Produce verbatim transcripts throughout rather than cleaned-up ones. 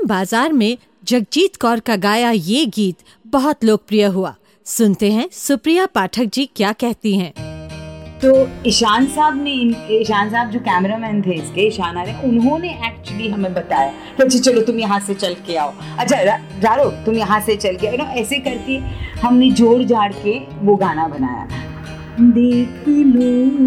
Film बाजार में जगजीत कौर का गाया ये गीत बहुत लोकप्रिय हुआ। सुनते हैं सुप्रिया पाठक जी क्या कहती हैं। तो ईशान साहब ने ईशान साहब जो कैमरामैन थे इसके, ईशान आ रहे, उन्होंने एक्चुअली हमें बताया कि अच्छा चलो तुम यहाँ से चल के आओ, अच्छा जारो तुम यहाँ से चल के आओ ना, ऐसे करके हमने जोड़ जाड़ के वो गाना बनाया। देख लो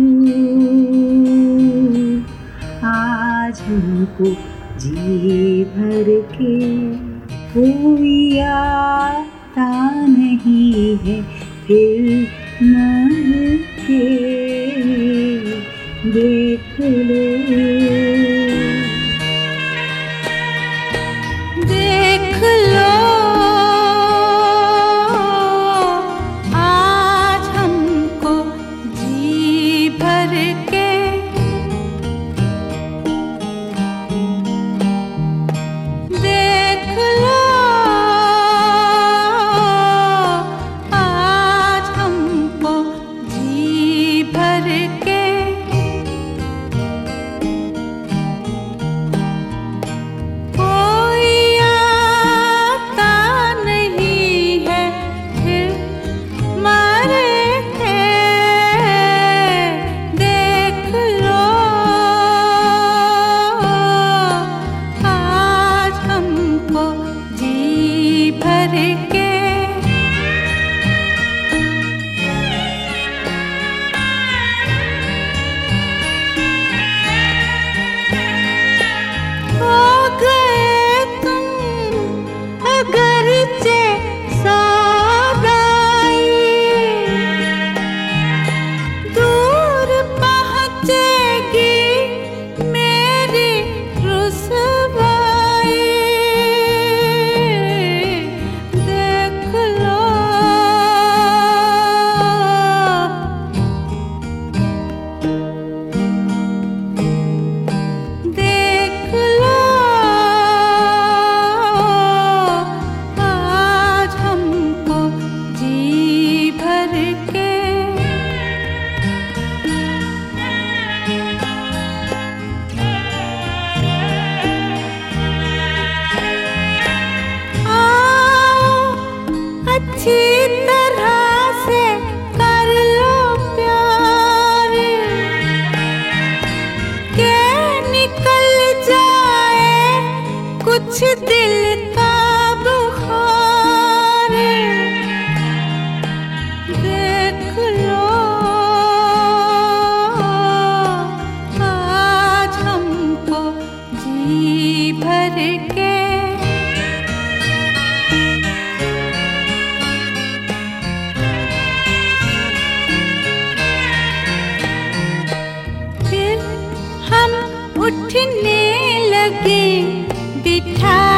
आज हमको जी भर के कोई आता नहीं है फिर मर के, देख लो देख लो आज हमको जी भर के देख लो आज हमको जी भर के कोई आता नहीं है फिर मरे थे, देख लो आज हमको जी भर के हो गए तुम अगर चे सौगाई, दूर पहुँचेगी मेरी रुसवाई, देख लो देख लो आज हमको जी भर के आओ अच्छी तरह से कर लो प्यार के निकल जाए कुछ दिल का बुखार, देख लो आज हमको जी भर के फिर हम उठने लगे बिठा